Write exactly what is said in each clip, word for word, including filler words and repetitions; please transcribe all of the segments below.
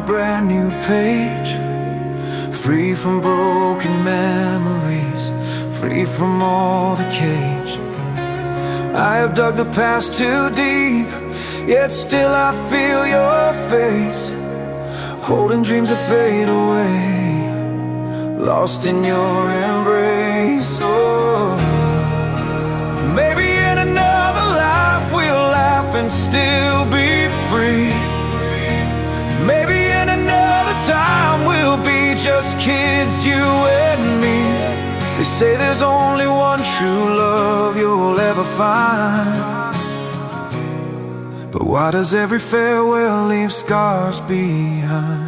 brand new page, free from broken memories, free from all the cage. I have dug the past too deep, yet still I feel your face, holding dreams that fade away, lost in your embrace. Oh, maybe in another life we'll laugh and still be free. Maybe in another time we'll be just kids, you and me. They say there's only one true love you'll ever find, but why does every farewell leave scars behind?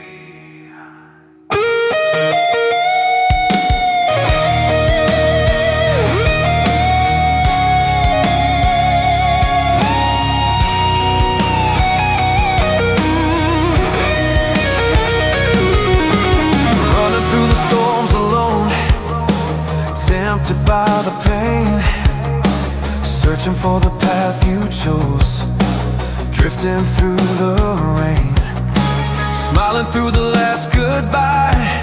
Tempted by the pain, searching for the path you chose, drifting through the rain, smiling through the last goodbye.